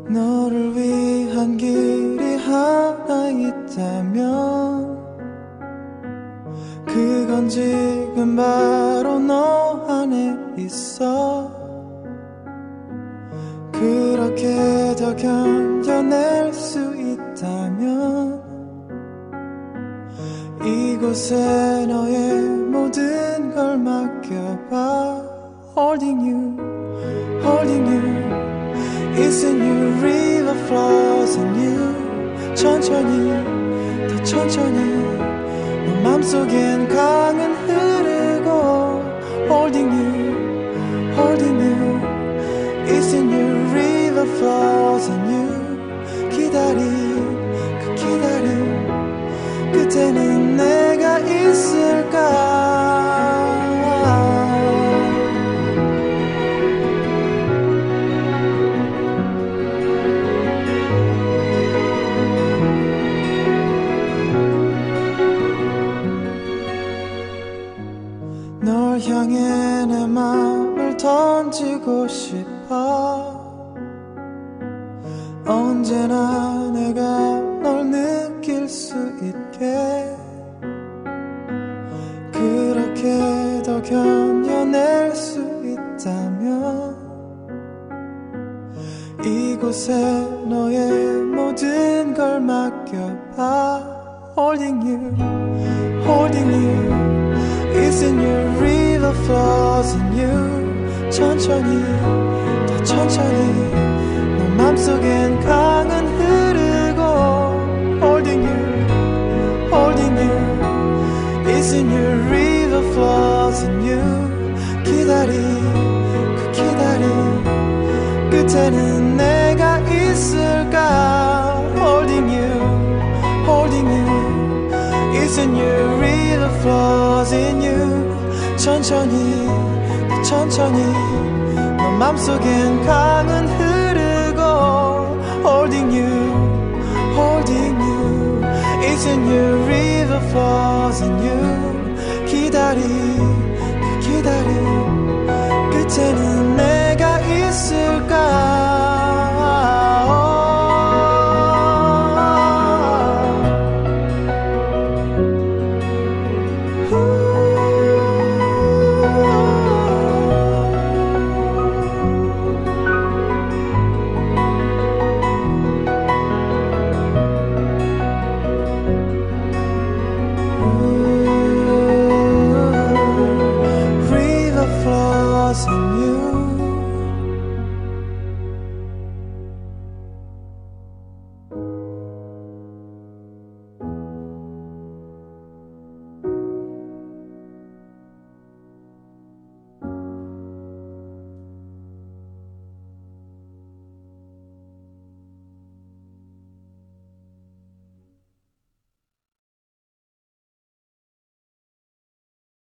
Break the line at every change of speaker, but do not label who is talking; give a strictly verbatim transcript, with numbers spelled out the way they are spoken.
너를 위한 길이 하나 있다면 그건 지금 바로 너 안에 있어. 그렇게 더 견뎌낼 수 있다면 이곳에 너의 모든 걸 맡겨봐. Holding you, holding you Isn't you river flows in you. 천천히 더 천천히 너 맘속엔 강은 흐르고 Holding you, holding you Isn't you river flows in you. 기다림 그 기다림 끝에는 내가 있을까. 널 향해 내 맘을 던지고 싶어. 언제나 내가 널 느낄 수 있게. 그렇게 더 견뎌낼 수 있다면 이곳에 너의 모든 걸 맡겨봐. Holding you, holding you Isn't your river flows in you. 천천히 더 천천히 너 맘속엔 강은 흐르고 Holding you, holding you Isn't your river flows in you. 기다림 그 기다림 끝에는 내가 있을까. Holding you, holding you Isn't your river flows in you. 천천히 더 천천히 너 맘속엔 강은 흐르고 Holding you, holding you Isn't your river flows in you. 기다림 그 기다림 끝에는